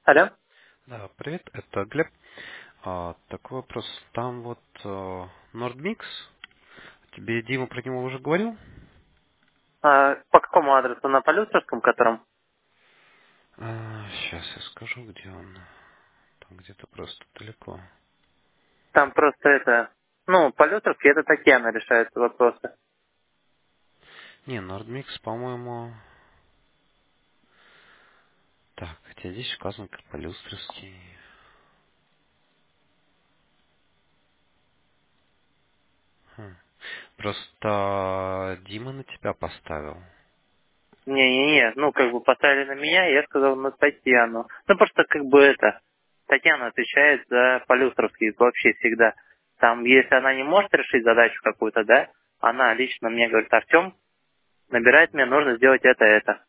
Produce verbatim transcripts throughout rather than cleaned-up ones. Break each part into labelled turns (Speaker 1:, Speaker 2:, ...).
Speaker 1: Алло?
Speaker 2: Да, привет, это Глеб. А, такой вопрос. Там вот э, Нордмикс, тебе Дима про него уже говорил?
Speaker 1: А, по какому адресу? На Полюсовском, котором?
Speaker 2: сейчас я скажу, где он. Там где-то просто далеко.
Speaker 1: Там просто это... Ну, Полюсовский, это Татьяна решает вопросы.
Speaker 2: Не, Нордмикс, по-моему... Так, хотя здесь указан как Полюстровский. Хм. Просто Дима на тебя поставил.
Speaker 1: Не-не-не, ну, как бы поставили на меня, я сказал на Татьяну. Ну, просто как бы это... Татьяна отвечает за Полюсовский вообще всегда. Там, если она не может решить задачу какую-то, да, она лично мне говорит: Артем, набирает мне, нужно сделать это, это.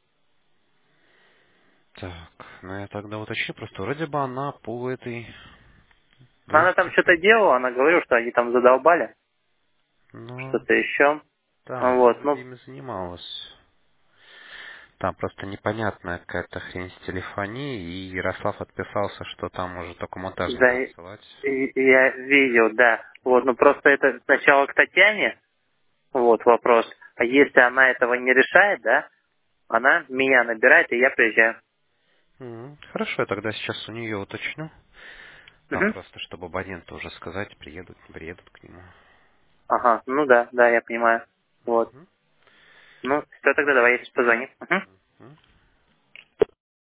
Speaker 2: Так, ну я тогда уточню, просто вроде бы она по этой
Speaker 1: Она там
Speaker 2: версии.
Speaker 1: что-то делала, она говорила, что они там задолбали,
Speaker 2: Ну,
Speaker 1: что-то еще.
Speaker 2: да, она
Speaker 1: Вот,
Speaker 2: вроде
Speaker 1: ну,
Speaker 2: ими занималась. Там просто непонятная какая-то хрень с телефонией, и Ярослав отписался, что там уже только монтажника
Speaker 1: да,
Speaker 2: отсылать.
Speaker 1: и- я видел, да. Вот, ну просто это сначала к Татьяне, вот вопрос. А если она этого не решает, да, она меня набирает, и я приезжаю.
Speaker 2: М, Хорошо, я тогда сейчас у нее уточню. Там
Speaker 1: Угу.
Speaker 2: просто, чтобы абоненту уже сказать, приедут, не приедут к нему.
Speaker 1: Ага, ну да, да, я понимаю. Вот.
Speaker 2: Мгм.
Speaker 1: Ну, все, тогда давай, я сейчас позвоню. Угу.